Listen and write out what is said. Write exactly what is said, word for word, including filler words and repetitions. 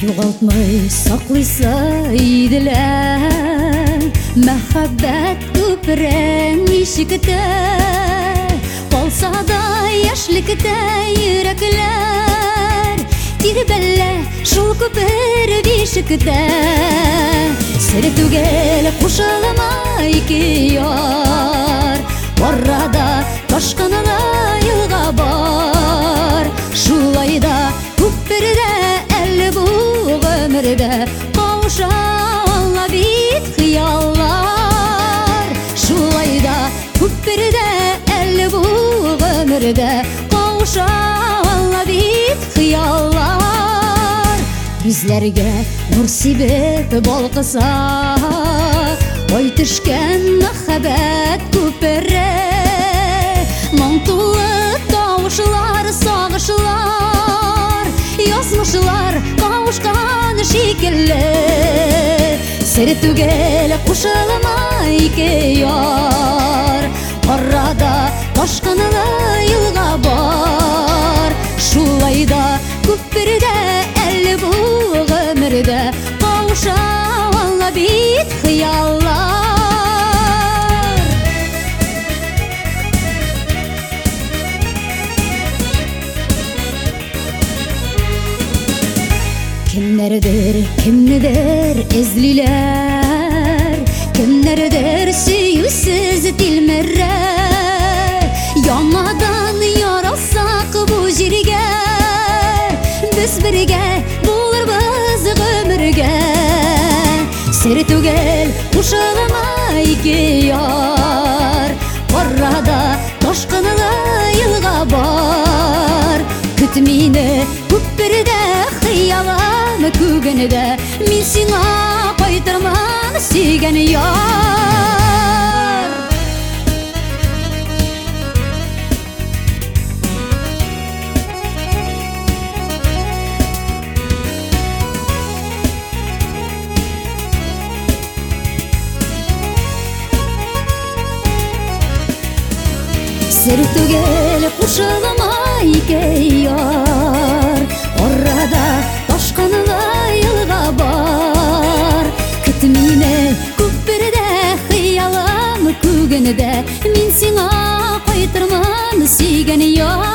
Юғалтмай сақлыса иделәр, мәхәббәт күперен ишекте, қалса да яшьлектә йөрәкләр, тирбәлә шул күпер бишектә. Сер түгел кушылма ике яр, арада ташкынлы елга бар. Шулай да күпердә әле бу гомердә кауша ала бит хыяллар. Шулай да күпердә әле бу гомердә кауша ала бит хыяллар. Күзләргә нур сибеп балкыса, ой төшкән мәхәббәт күпере, моң тулы тавышлар, сагышлар, язмышлар кавышкан шикелле. Сер түгел кушылма ике яр, арада ташкынлы елга бар. Шулай да күпердә әле бу гомердә кауша ала бит хыяллар. Kimlerdir, kimnidir ezliler, kimlerdir süyüsüz dilmerre. Yanadan yarasak bu jirge, biz birge buluruz ömürge. Ser түгел кушылма ике яр, арада ташкынлы елга бар. Көт мине күпердә хыялым күгендә, мин сиңа кайтырмам сөйгән яр. Сер түгел кушылма ике яр, арада ташкынлы елга бар. Көт мине күпердә хыялым күгендә, мин сиңа кайтырмам сөйгән яр.